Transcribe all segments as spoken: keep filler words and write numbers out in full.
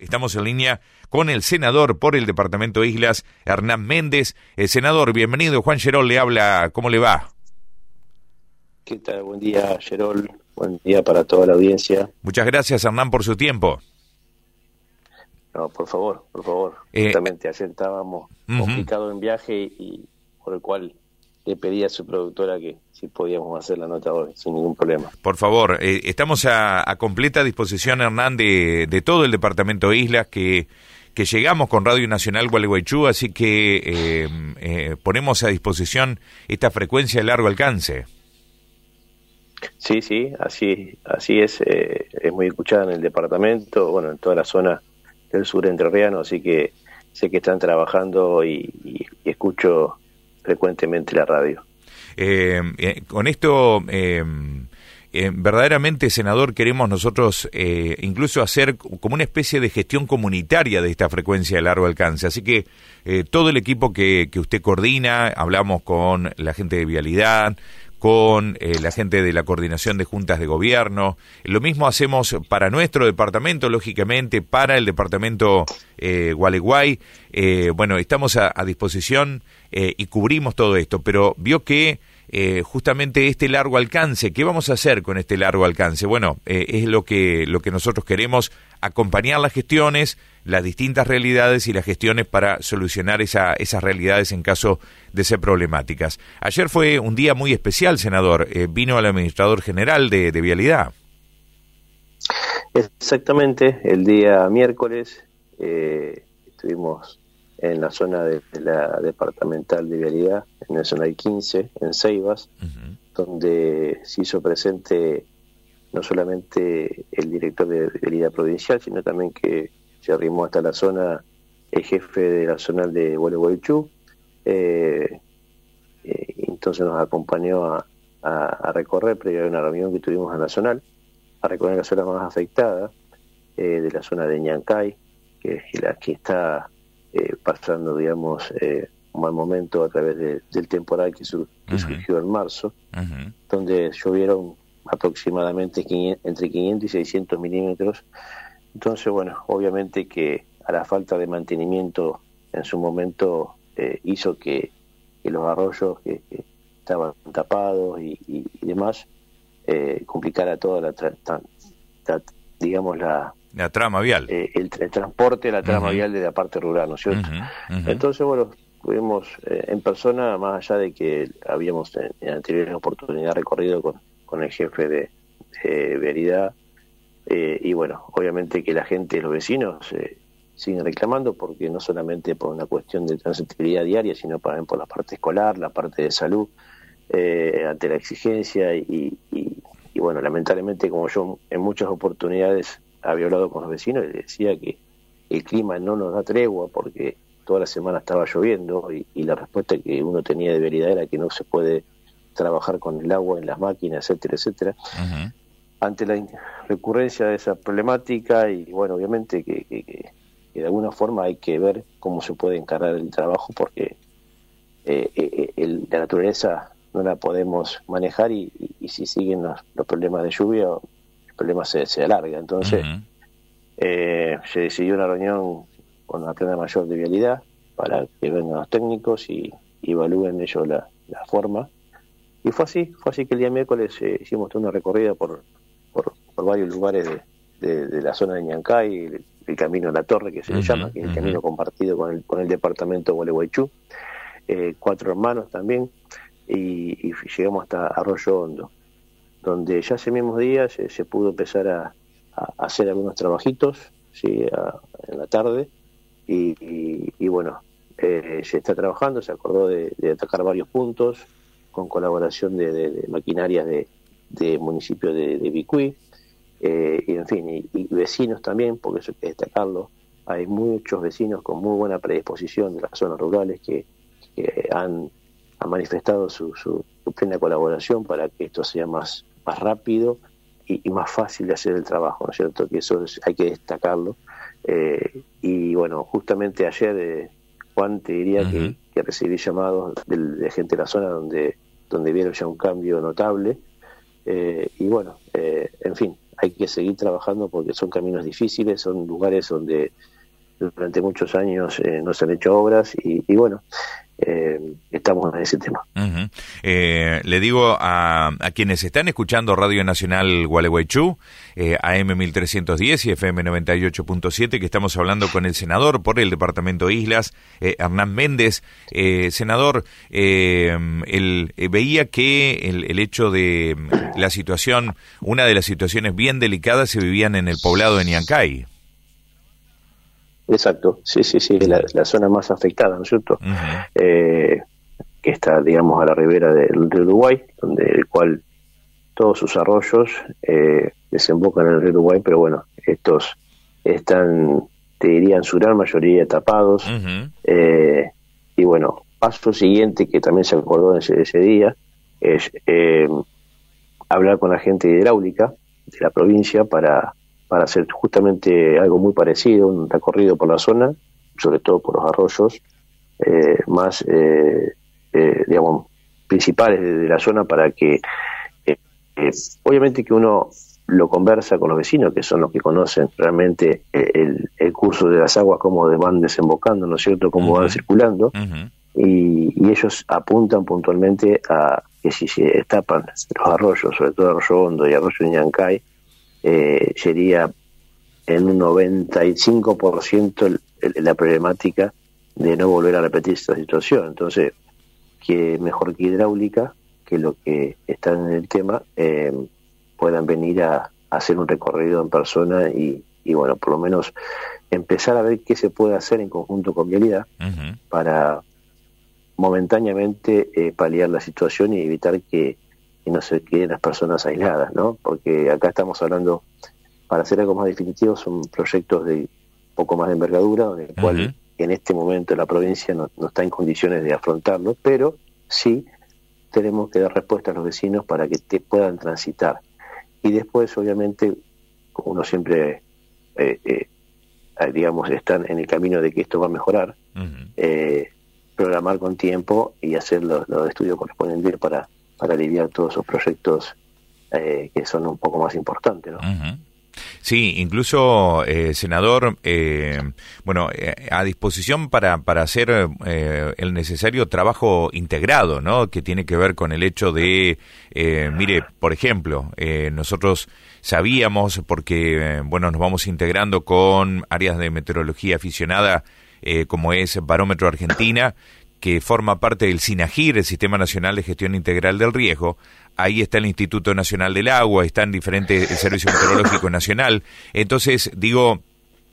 Estamos en línea con el senador por el departamento de Islas, Hernán Méndez. El senador, bienvenido. Juan Gerol le habla. ¿Cómo le va? ¿Qué tal? Buen día, Gerol. Buen día para toda la audiencia. Muchas gracias, Hernán, por su tiempo. No, por favor, por favor. Eh, Justamente ayer estábamos uh-huh. complicados en viaje y por el cual le pedí a su productora que si podíamos hacer la nota hoy, sin ningún problema. Por favor, eh, estamos a, a completa disposición, Hernán, de, de todo el departamento de Islas, que, que llegamos con Radio Nacional Gualeguaychú, así que eh, eh, ponemos a disposición esta frecuencia de largo alcance. Sí, sí, así así es. Eh, es muy escuchada en el departamento, bueno, en toda la zona del sur entrerriano, así que sé que están trabajando y, y, y escucho frecuentemente la radio. Eh, eh, con esto, eh, eh, verdaderamente, senador, queremos nosotros eh, incluso hacer como una especie de gestión comunitaria de esta frecuencia de largo alcance. Así que eh, todo el equipo que, que usted coordina, hablamos con la gente de Vialidad, con eh, la gente de la coordinación de juntas de gobierno. Lo mismo hacemos para nuestro departamento, lógicamente, para el departamento eh, Gualeguay. Eh, bueno, estamos a, a disposición eh, y cubrimos todo esto, pero vio que eh, justamente este largo alcance, ¿qué vamos a hacer con este largo alcance? Bueno, eh, es lo que, lo que nosotros queremos, acompañar las gestiones, las distintas realidades y las gestiones para solucionar esa, esas realidades en caso de ser problemáticas. Ayer fue un día muy especial, senador. Eh, vino el administrador general de, de Vialidad. Exactamente, el día miércoles eh, estuvimos en la zona de, de la departamental de Vialidad, en el Zonal quince, en Ceibas, uh-huh. donde se hizo presente no solamente el director de Vialidad provincial, sino también que se arrimó hasta la zona el jefe de la zona de Gualeguaychú. Eh, eh, entonces nos acompañó a, a, a recorrer, previo a una reunión que tuvimos en la zona, a recorrer la zona más afectada, eh, de la zona de Ñancay, que es la que está eh, pasando, digamos, eh, un mal momento a través de, del temporal que, sur, que uh-huh. surgió en marzo, uh-huh. donde llovieron aproximadamente quinientos, entre quinientos y seiscientos milímetros. Entonces, bueno, obviamente que a la falta de mantenimiento en su momento eh, hizo que, que los arroyos que, que estaban tapados y, y, y demás eh, complicara toda la, tra- tra- tra- digamos, la... La trama vial. Eh, el, el transporte, la trama uh-huh. vial de la parte rural, ¿no es cierto? Uh-huh. Uh-huh. Entonces, bueno, estuvimos eh, en persona, más allá de que habíamos en, en anteriores oportunidades recorrido con, con el jefe de, de Vialidad, eh, y bueno, obviamente que la gente, los vecinos, eh, siguen reclamando, porque no solamente por una cuestión de transitibilidad diaria, sino también por la parte escolar, la parte de salud, eh, ante la exigencia, y, y, y bueno, lamentablemente, como yo en muchas oportunidades había hablado con los vecinos, y les decía que el clima no nos da tregua porque toda la semana estaba lloviendo, y, y la respuesta que uno tenía de Vialidad era que no se puede trabajar con el agua en las máquinas, etcétera, etcétera. Uh-huh. Ante la recurrencia de esa problemática, y bueno, obviamente que, que, que, que de alguna forma hay que ver cómo se puede encarar el trabajo, porque eh, eh, el, la naturaleza no la podemos manejar, y, y, y si siguen los, los problemas de lluvia, el problema se, se alarga. Entonces, uh-huh. eh, se decidió una reunión con la plana mayor de Vialidad para que vengan los técnicos y, y evalúen ellos la, la forma. Y fue así, fue así que el día miércoles eh, hicimos toda una recorrida por, por, por varios lugares de, de, de la zona de Ñancay, el, el camino a la Torre, que se uh-huh, le llama, que es el uh-huh. camino compartido con el, con el departamento de Gualeguaychú, eh, Cuatro Hermanos también, y, y llegamos hasta Arroyo Hondo, donde ya ese mismo día se, se pudo empezar a, a hacer algunos trabajitos, sí, a, en la tarde, y, y, y bueno, eh, se está trabajando, se acordó de, de atacar varios puntos, con colaboración de, de, de maquinarias de, de municipio de, de Vicuí, eh, y en fin, y, y vecinos también, porque eso hay que destacarlo. Hay muchos vecinos con muy buena predisposición de las zonas rurales que, que han, han manifestado su, su, su plena colaboración para que esto sea más, más rápido y, y más fácil de hacer el trabajo, ¿no es cierto? Que eso es, hay que destacarlo. Eh, y bueno, justamente ayer, eh, Juan, te diría uh-huh. que, que recibí llamados de, de gente de la zona donde, donde vieron ya un cambio notable, eh, y bueno, eh, en fin, hay que seguir trabajando porque son caminos difíciles, son lugares donde durante muchos años eh, no se han hecho obras y, y bueno, eh, estamos en ese tema. Uh-huh. Eh, le digo a, a quienes están escuchando Radio Nacional Gualeguaychú, eh, A M mil trescientos diez y F M noventa y ocho punto siete, que estamos hablando con el senador por el Departamento Islas, eh, Hernán Méndez. Eh, senador, eh, el, eh, veía que el, el hecho de la situación, una de las situaciones bien delicadas se vivían en el poblado de Niancay. Exacto, sí, sí, sí, la, la zona más afectada, ¿no es cierto? Uh-huh. Eh, que está, digamos, a la ribera del río Uruguay, donde el cual todos sus arroyos eh, desembocan en el río Uruguay, pero bueno, estos están, te diría, en su gran mayoría tapados. Uh-huh. eh, y bueno, paso siguiente, que también se acordó ese, ese día, es eh, hablar con la gente de hidráulica de la provincia para... para hacer justamente algo muy parecido, un recorrido por la zona, sobre todo por los arroyos eh, más, eh, eh, digamos, principales de, de la zona, para que, eh, eh, obviamente que uno lo conversa con los vecinos, que son los que conocen realmente el, el curso de las aguas, cómo van desembocando, ¿no es cierto?, cómo uh-huh. van circulando, uh-huh. y, y ellos apuntan puntualmente a que si se destapan los arroyos, sobre todo Arroyo Hondo y Arroyo Niancay, Eh, sería en un noventa y cinco por ciento el, el, la problemática de no volver a repetir esta situación. Entonces, que mejor que hidráulica, que lo que están en el tema, eh, puedan venir a, a hacer un recorrido en persona y, y, bueno, por lo menos empezar a ver qué se puede hacer en conjunto con Vialidad uh-huh. para momentáneamente eh, paliar la situación y evitar que y no se queden las personas aisladas, ¿no? Porque acá estamos hablando, para hacer algo más definitivo, son proyectos de poco más de envergadura, en el cual uh-huh. en este momento la provincia no, no está en condiciones de afrontarlo, pero sí tenemos que dar respuesta a los vecinos para que te puedan transitar. Y después, obviamente, como uno siempre, eh, eh, digamos, están en el camino de que esto va a mejorar, uh-huh. eh, programar con tiempo y hacer los, los estudios correspondientes para para aliviar todos esos proyectos eh, que son un poco más importantes, ¿no? Uh-huh. Sí, incluso, eh, senador, eh, bueno, eh, a disposición para, para hacer eh, el necesario trabajo integrado, ¿no?, que tiene que ver con el hecho de, eh, mire, por ejemplo, eh, nosotros sabíamos, porque, eh, bueno, nos vamos integrando con áreas de meteorología aficionada, eh, como es Barómetro Argentina, que forma parte del SINAGIR, el Sistema Nacional de Gestión Integral del Riesgo. Ahí está el Instituto Nacional del Agua, están diferentes, el Servicio Meteorológico Nacional. Entonces, digo,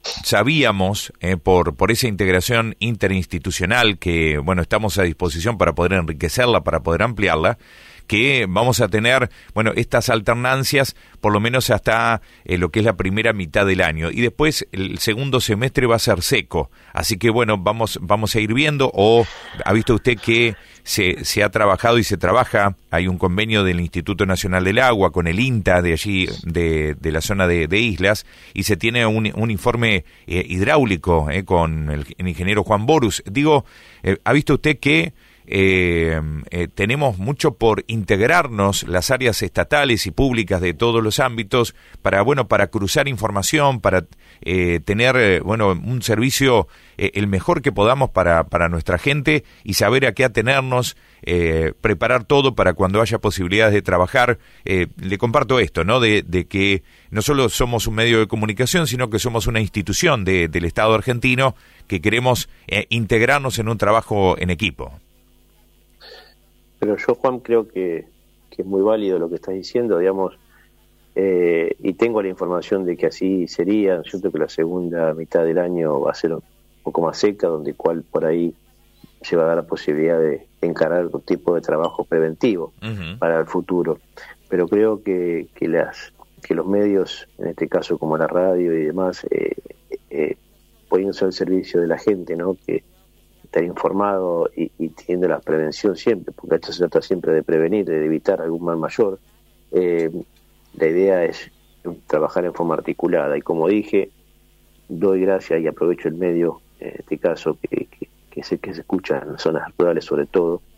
sabíamos eh, por por esa integración interinstitucional que, bueno, estamos a disposición para poder enriquecerla, para poder ampliarla, que vamos a tener, bueno, estas alternancias por lo menos hasta eh, lo que es la primera mitad del año, y después el segundo semestre va a ser seco, así que bueno, vamos vamos a ir viendo. O ha visto usted que se, se ha trabajado y se trabaja, hay un convenio del Instituto Nacional del Agua con el INTA de allí, de, de la zona de, de Islas, y se tiene un, un informe eh, hidráulico eh, con el, el ingeniero Juan Borus. Digo, eh, ¿ha visto usted que Eh, eh, tenemos mucho por integrarnos las áreas estatales y públicas de todos los ámbitos para, bueno, para cruzar información, para eh, tener, eh, bueno, un servicio eh, el mejor que podamos para, para nuestra gente y saber a qué atenernos, eh, preparar todo para cuando haya posibilidades de trabajar? Eh, le comparto esto, ¿no?, de, de que no solo somos un medio de comunicación, sino que somos una institución de, del Estado argentino que queremos eh, integrarnos en un trabajo en equipo. Pero yo, Juan, creo que, que es muy válido lo que estás diciendo, digamos, eh, y tengo la información de que así sería, ¿cierto?, que la segunda mitad del año va a ser un poco más seca, donde cual por ahí se va a dar la posibilidad de encarar otro tipo de trabajo preventivo uh-huh. para el futuro. Pero creo que, que, las, que los medios, en este caso como la radio y demás, eh, eh, poniéndose al servicio de la gente, ¿no?, que estar informado y, y teniendo la prevención siempre, porque esto se trata siempre de prevenir, de evitar algún mal mayor. Eh, la idea es trabajar en forma articulada, y como dije, doy gracias y aprovecho el medio, en este caso, que, que, que sé que se escucha en las zonas rurales sobre todo,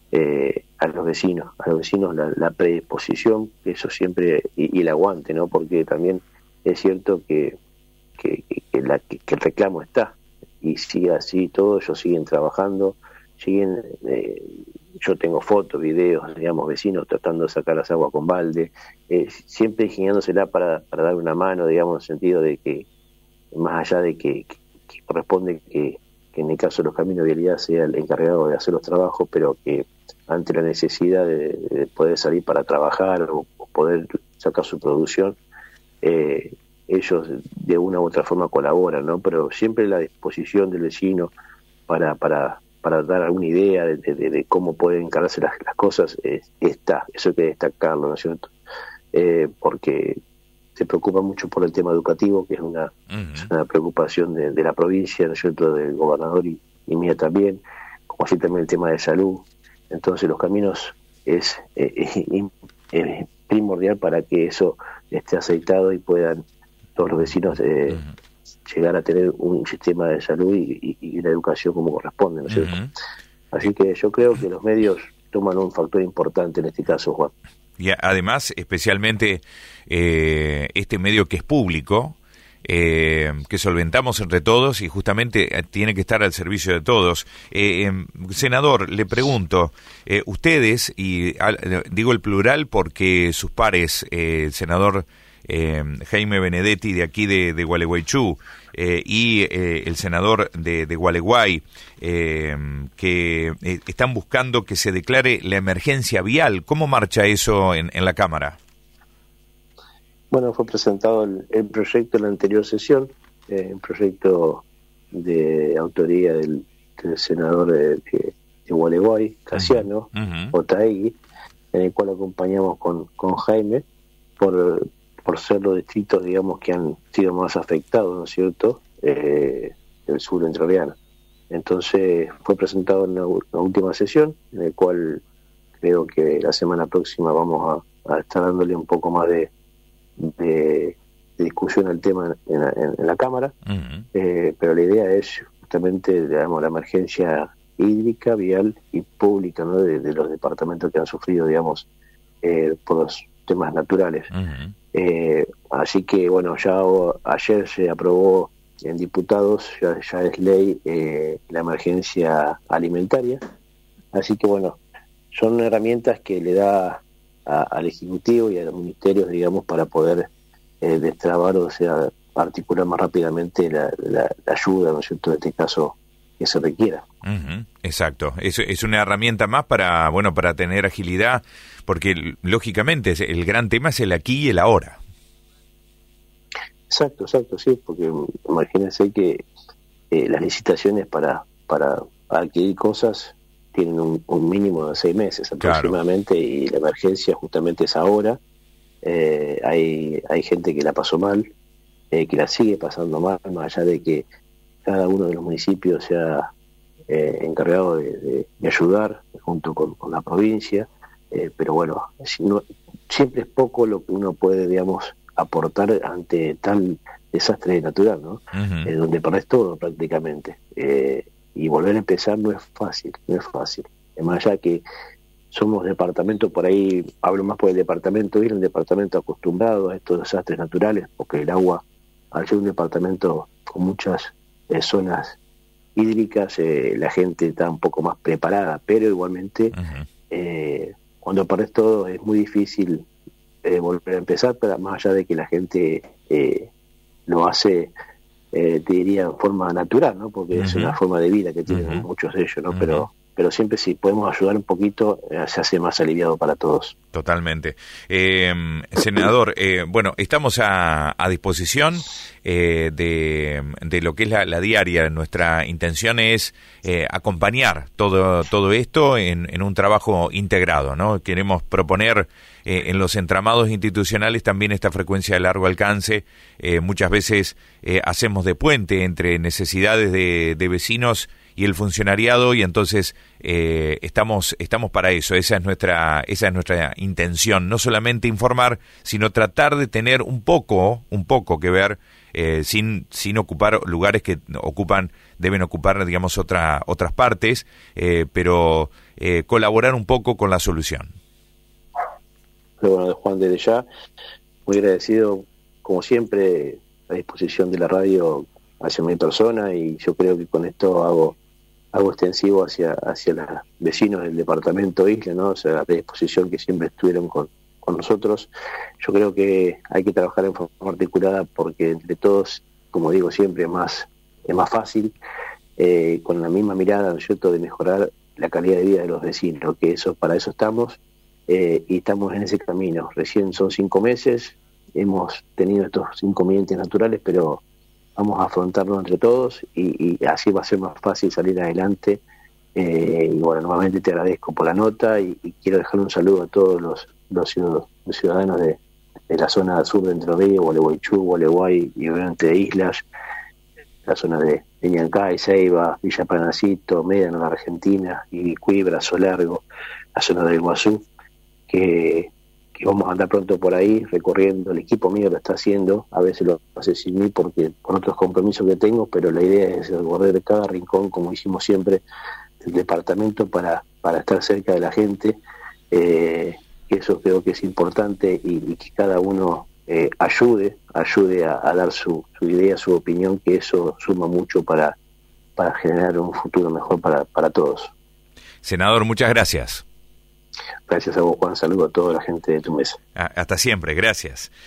eh, a los vecinos, a los vecinos la, la predisposición, eso siempre, y, y el aguante, ¿no? Porque también es cierto que, que, que, la, que el reclamo está, y sigue así todo, ellos siguen trabajando, siguen, eh, yo tengo fotos, videos, digamos, vecinos tratando de sacar las aguas con balde, eh, siempre ingeniándosela para, para dar una mano, digamos, en el sentido de que, más allá de que, que, que corresponde que, que en el caso de los caminos de vialidad sea el encargado de hacer los trabajos, pero que ante la necesidad de, de poder salir para trabajar o, o poder sacar su producción, eh, ellos de una u otra forma colaboran, ¿no? Pero siempre la disposición del vecino para para para dar alguna idea de, de, de cómo pueden encararse las, las cosas eh, está, eso hay que destacarlo, ¿no es cierto? Eh, porque se preocupa mucho por el tema educativo, que es una, uh-huh. es una preocupación de, de la provincia, ¿no es cierto?, del gobernador y, y mía también, como así también el tema de salud. Entonces los caminos es, eh, es, es primordial para que eso esté aceitado y puedan todos los vecinos eh, uh-huh. llegar a tener un sistema de salud y, y, y una educación como corresponde, ¿no es cierto? Uh-huh. Así que yo creo que los medios toman un factor importante en este caso, Juan. Y además, especialmente eh, este medio que es público, eh, que solventamos entre todos y justamente tiene que estar al servicio de todos. Eh, eh, senador, le pregunto, eh, ustedes, y al, digo el plural porque sus pares, eh, el senador Eh, Jaime Benedetti de aquí de, de Gualeguaychú eh, y eh, el senador de, de Gualeguay eh, que eh, están buscando que se declare la emergencia vial. ¿Cómo marcha eso en, en la Cámara? Bueno, fue presentado el, el proyecto en la anterior sesión, eh, un proyecto de autoría del, del senador de, de, de Gualeguay, Casiano, uh-huh. Otaegui, en el cual acompañamos con, con Jaime por por ser los distritos, digamos, que han sido más afectados, ¿no es cierto?, eh, del sur entrerriano. Entonces fue presentado en la, la última sesión, en el cual creo que la semana próxima vamos a, a estar dándole un poco más de, de, de discusión al tema en la, en, en la Cámara, uh-huh. eh, pero la idea es justamente, digamos, la emergencia hídrica, vial y pública, ¿no?, de, de los departamentos que han sufrido, digamos, eh, por los temas naturales. Uh-huh. Eh, así que, bueno, ya o, ayer se aprobó en diputados, ya, ya es ley, eh, la emergencia alimentaria. Así que, bueno, son herramientas que le da a, al Ejecutivo y a los ministerios, digamos, para poder eh, destrabar, o sea, articular más rápidamente la, la, la ayuda, ¿no es cierto?, en este caso, que se requiera. Uh-huh, exacto, es, es una herramienta más para, bueno, para tener agilidad, porque lógicamente el gran tema es el aquí y el ahora. Exacto, exacto, sí, porque imagínense que eh, las licitaciones para para adquirir cosas tienen un, un mínimo de seis meses aproximadamente, claro. Y la emergencia justamente es ahora. Eh, hay hay gente que la pasó mal, eh, que la sigue pasando mal, más allá de que cada uno de los municipios se ha eh, encargado de, de, de ayudar junto con, con la provincia, eh, pero bueno, si no, siempre es poco lo que uno puede, digamos, aportar ante tal desastre natural, ¿no? Uh-huh. Eh, donde perdés todo prácticamente. Eh, y volver a empezar no es fácil, no es fácil. Además, ya que somos departamentos, por ahí hablo más por el departamento, ir un departamento acostumbrado a estos desastres naturales, porque el agua, al ser un departamento con muchas eh, zonas hídricas, eh, la gente está un poco más preparada, pero igualmente uh-huh. eh, cuando perdés todo es muy difícil eh, volver a empezar, pero más allá de que la gente eh, lo hace, eh, te diría, en forma natural, ¿no? Porque uh-huh. es una forma de vida que tienen uh-huh. muchos de ellos, ¿no? Uh-huh. Pero pero siempre si podemos ayudar un poquito, eh, se hace más aliviado para todos. Totalmente. Eh, senador, eh, bueno, estamos a, a disposición eh, de, de lo que es la, la diaria. Nuestra intención es eh, acompañar todo todo esto en, en un trabajo integrado, ¿no? Queremos proponer eh, en los entramados institucionales también esta frecuencia de largo alcance. Eh, muchas veces eh, hacemos de puente entre necesidades de, de vecinos y el funcionariado, y entonces eh, estamos estamos para eso. Esa es nuestra esa es nuestra intención, no solamente informar, sino tratar de tener un poco un poco que ver eh, sin sin ocupar lugares que ocupan deben ocupar, digamos, otra otras partes, eh, pero eh, colaborar un poco con la solución. Pero bueno, Juan, desde ya, muy agradecido, como siempre, a disposición de la radio hacia mi persona, y yo creo que con esto hago hago extensivo hacia hacia los vecinos del departamento Isla, ¿no? O sea, la predisposición que siempre estuvieron con, con nosotros. Yo creo que hay que trabajar en forma articulada, porque entre todos, como digo siempre, es más, es más fácil, eh, con la misma mirada, ¿no es cierto?, de mejorar la calidad de vida de los vecinos, que eso para eso estamos, eh, y estamos en ese camino. Recién son cinco meses, hemos tenido estos inconvenientes naturales, pero vamos a afrontarlo entre todos, y, y así va a ser más fácil salir adelante. Eh, y bueno, nuevamente te agradezco por la nota, y, y quiero dejar un saludo a todos los, los ciudadanos de, de la zona sur de Entre Ríos, Gualeguaychú, Gualeguay y obviamente de Islas, la zona de, de Ñancay, Ceiba, Villa Panacito, Médano, la Argentina, Ibicuí, Brazo Largo, la zona del Iguazú, que que vamos a andar pronto por ahí recorriendo. El equipo mío lo está haciendo, a veces lo hace sin mí porque por otros compromisos que tengo, pero la idea es recorrer cada rincón, como hicimos siempre, del departamento, para, para estar cerca de la gente, eh, que eso creo que es importante, y, y que cada uno eh, ayude, ayude a, a dar su, su idea, su opinión, que eso suma mucho para, para generar un futuro mejor para, para todos. Senador, muchas gracias. Gracias a vos, Juan. Saludo a toda la gente de tu mesa. Hasta siempre, gracias.